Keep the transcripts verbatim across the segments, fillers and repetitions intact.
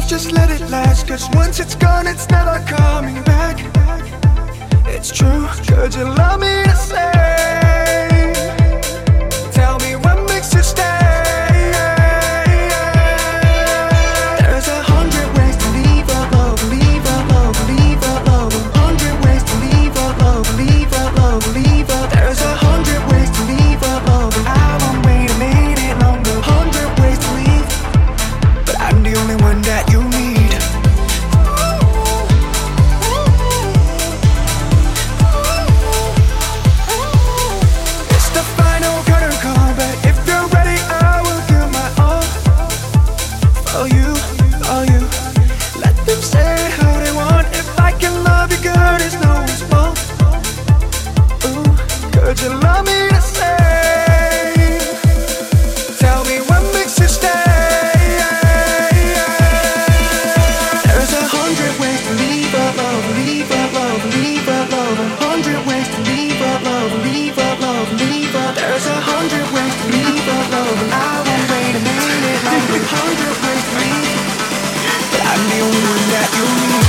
just let it last. Cause once it's gone, it's never coming back. It's true, could you love me the same? Tell me what makes you stay. There's a hundred ways to leave a love, leave a love, leave a love. A hundred ways to leave a love, leave a love, leave a. There's a hundred ways to leave a love, and I won't wait a minute longer. Hundred ways to leave, but I'm the only one that you need. It's the final curtain call, but if you're ready, I will give my all. For you, for you. Let them say how they want. If I can love you good, it's no one's fault. Ooh, could you love me the same? Tell me what makes you stay. There's a hundred ways to leave a love, leave a love, leave a love. A hundred ways to leave a love, leave a love, leave a. There's a hundred ways to leave a love, and I won't wait a minute longer. Hundred ways to leave, but I'm the only one that you need.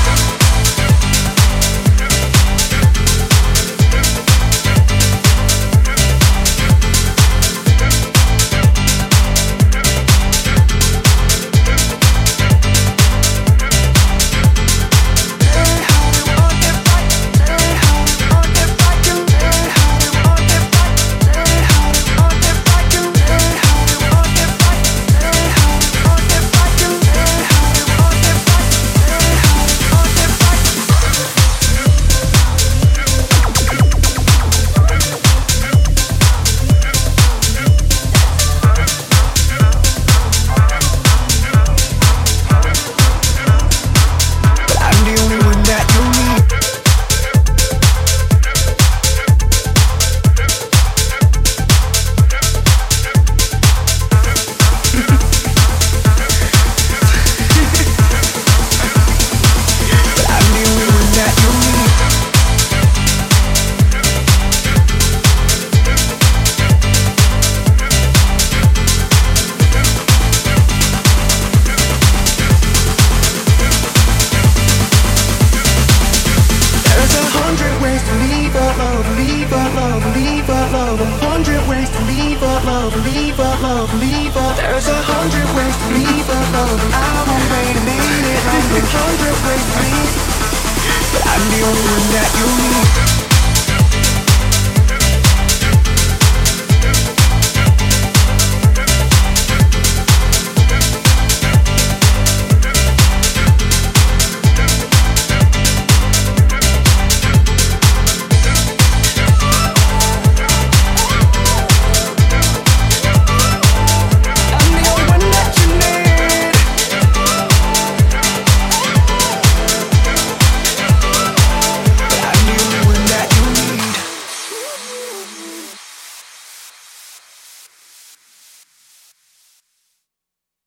There's a hundred ways to leave a love, and I won't wait a minute longer. Hundred ways to leave, but I'm the only one that you need.